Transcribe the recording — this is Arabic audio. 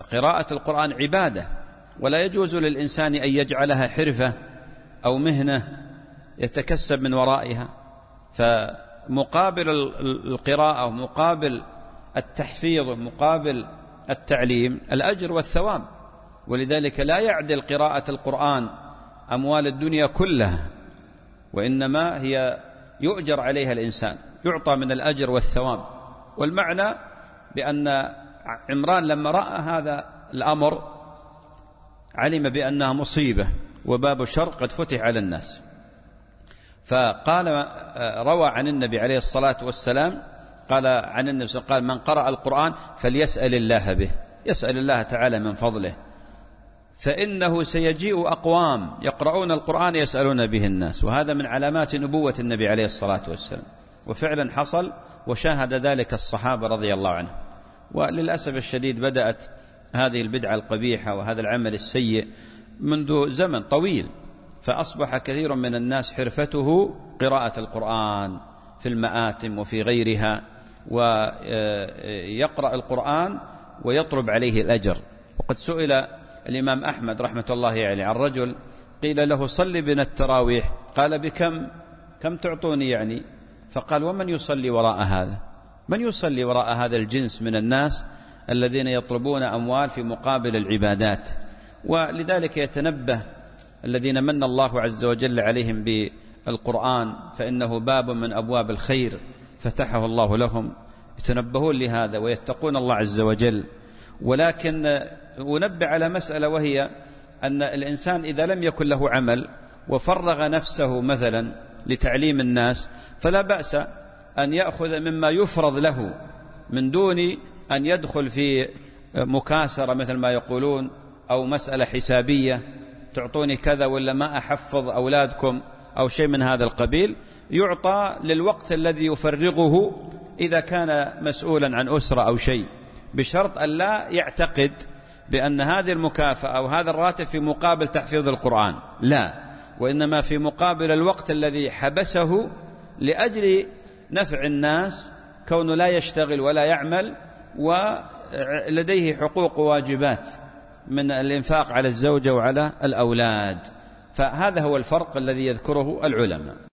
قراءة القرآن عبادة، ولا يجوز للإنسان أن يجعلها حرفة أو مهنة يتكسب من ورائها. فمقابل القراءة ومقابل التحفيظ ومقابل التعليم الأجر والثواب، ولذلك لا يعدل قراءة القرآن أموال الدنيا كلها، وإنما هي يؤجر عليها الإنسان، يعطى من الأجر والثواب. والمعنى بأن عمران لما رأى هذا الأمر علم بأنها مصيبة وباب الشر قد فتح على الناس، فقال روى عن النبي عليه الصلاة والسلام قال عن النبي صلى الله عليه وسلم: من قرأ القرآن فليسأل الله به، يسأل الله تعالى من فضله، فإنه سيجيء أقوام يقرؤون القرآن يسألون به الناس. وهذا من علامات نبوة النبي عليه الصلاة والسلام، وفعلا حصل وشاهد ذلك الصحابة رضي الله عنهم. وللأسف الشديد بدأت هذه البدعة القبيحة وهذا العمل السيء منذ زمن طويل، فأصبح كثير من الناس حرفته قراءة القرآن في المآتم وفي غيرها، ويقرأ القرآن ويطلب عليه الأجر. وقد سئل الإمام أحمد رحمة الله عليه عن رجل قيل له: صل بنا التراويح، قال: كم تعطوني يعني؟ فقال: ومن يصلي وراء هذا؟ من يصلي وراء هذا الجنس من الناس الذين يطلبون أموال في مقابل العبادات؟ ولذلك يتنبه الذين من الله عز وجل عليهم بالقرآن، فإنه باب من أبواب الخير فتحه الله لهم، يتنبهون لهذا ويتقون الله عز وجل. ولكن أنبه على مسألة، وهي أن الإنسان إذا لم يكن له عمل وفرغ نفسه مثلا لتعليم الناس، فلا بأس أن يأخذ مما يفرض له من دون أن يدخل في مكاسرة مثل ما يقولون، أو مسألة حسابية، تعطوني كذا ولا ما أحفظ أولادكم أو شيء من هذا القبيل. يعطى للوقت الذي يفرغه إذا كان مسؤولا عن أسرة أو شيء، بشرط أن لا يعتقد بأن هذه المكافأة أو هذا الراتب في مقابل تحفيظ القرآن، لا، وإنما في مقابل الوقت الذي حبسه لأجل نفع الناس، كونه لا يشتغل ولا يعمل ولديه حقوق وواجبات من الإنفاق على الزوجة وعلى الأولاد. فهذا هو الفرق الذي يذكره العلماء.